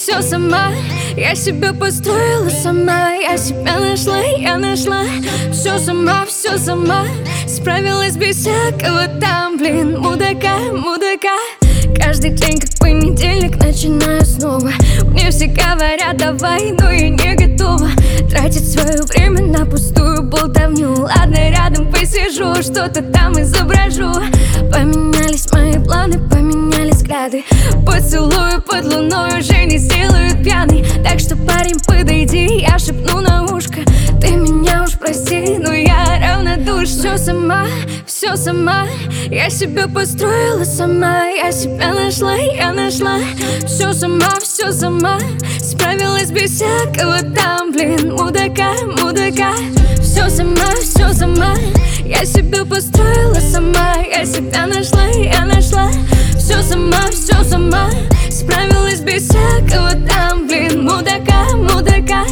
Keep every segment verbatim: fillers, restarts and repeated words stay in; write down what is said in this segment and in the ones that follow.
все сама. Я себя построила сама, я себя нашла, я нашла. Все сама, все сама, справилась без всякого там, блин, мудака, мудака. Каждый день как понедельник, начинаю снова. Мне все говорят давай, но я не готова тратить свое время на пустую болтовню. Ладно, рядом посижу, что-то там изображу. Поменялись мои планы, поменялись взгляды. Поцелую под луной уже не сделают пьяный. Так что, парень, подойди, я шепну на ушко. Ты меня уж прости, но я равнодушна. Все сама, все сама, я себя построила сама. Я себя нашла, я нашла. Все сама, все сама, справилась без всякого там, блин, мудака, мудака. Все сама, все сама, я себя построила сама. Я себя нашла, я нашла. Все сама, все сама, справилась без всякого там, блин, мудака, мудака.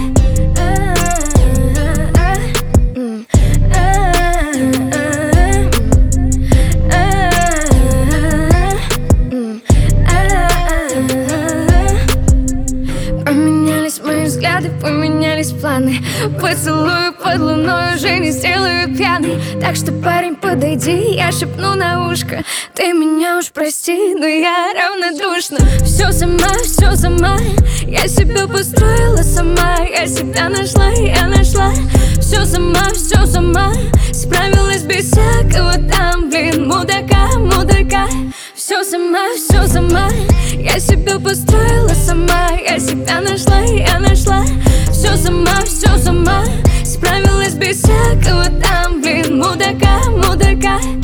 Поменялись мои взгляды, поменялись планы. Поцелую под луной уже не сделаю пьяный. Так что, парень, подойди, я шепну на ушко. Ты меня уж прости, но я равнодушна. Все сама, все сама, я себя построила сама. Я себя нашла, я нашла. Все сама, все сама, справилась без всякого там, блин, мудака, мудака. Все сама, все сама, я себя построила сама. Я себя нашла, я нашла. Все сама, все сама, справилась без всякого там, блин, мудака, мудака.